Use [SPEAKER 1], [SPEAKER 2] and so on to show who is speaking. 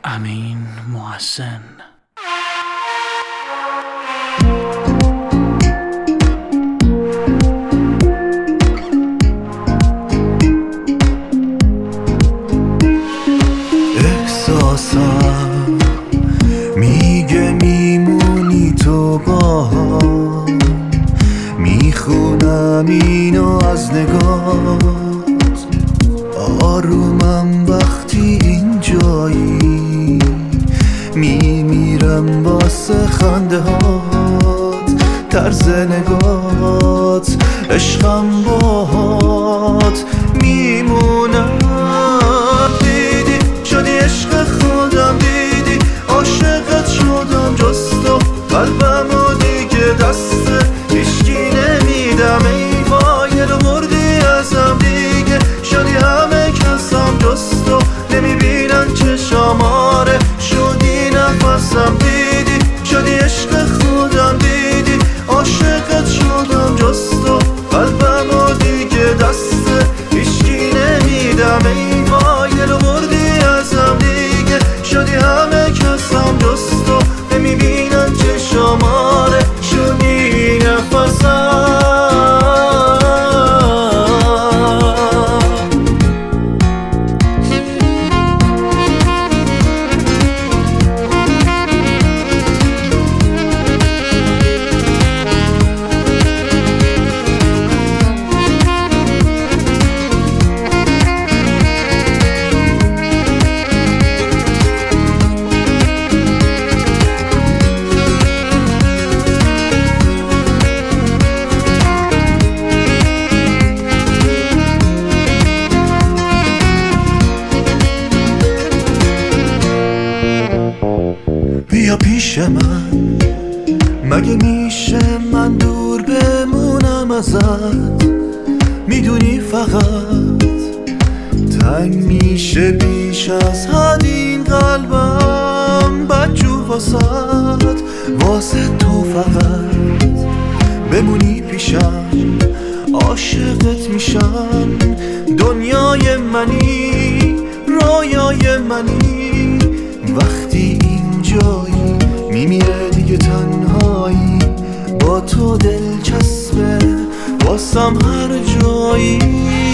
[SPEAKER 1] امین محسن.
[SPEAKER 2] احساسم میگه میمونی تو با هم، میخونم اینو از نگات، آرومم وقتی اینجایی، میمیرم واسه خنده هات، طرز نگات، عشقم باهات میمونم. دیدی شدی عشق خودم، دیدی عاشقت شدم، جز تو قلبمو دیگه دست هیچکی نمیدم. ای وای رو بردی ازم، دیگه شدی همه کسم، جز تو نمیبینن چشام، آره شدی نفسم. دیدی شدی عشق خودم، دیدی عاشقت شدم، جز تو قلبمو دیگه دست هیچکی نمیدم. ای وای رو بردی ازم، دیگه شدی همه کسم، جز تو نمیبینن چشام، آره شدی نفسم. بیا پیش من، مگه میشه من دور بمونم ازت؟ میدونی فقط تنگ میشه بیش از حد این قلبم، بدجور واسه تو فقط بمونی پیشم، عاشقت میشم. دنیای منی، رویای منی، وقتی اینجایی میمیره دیگه تنهایی، با تو دلچسبه واسم هر جایی.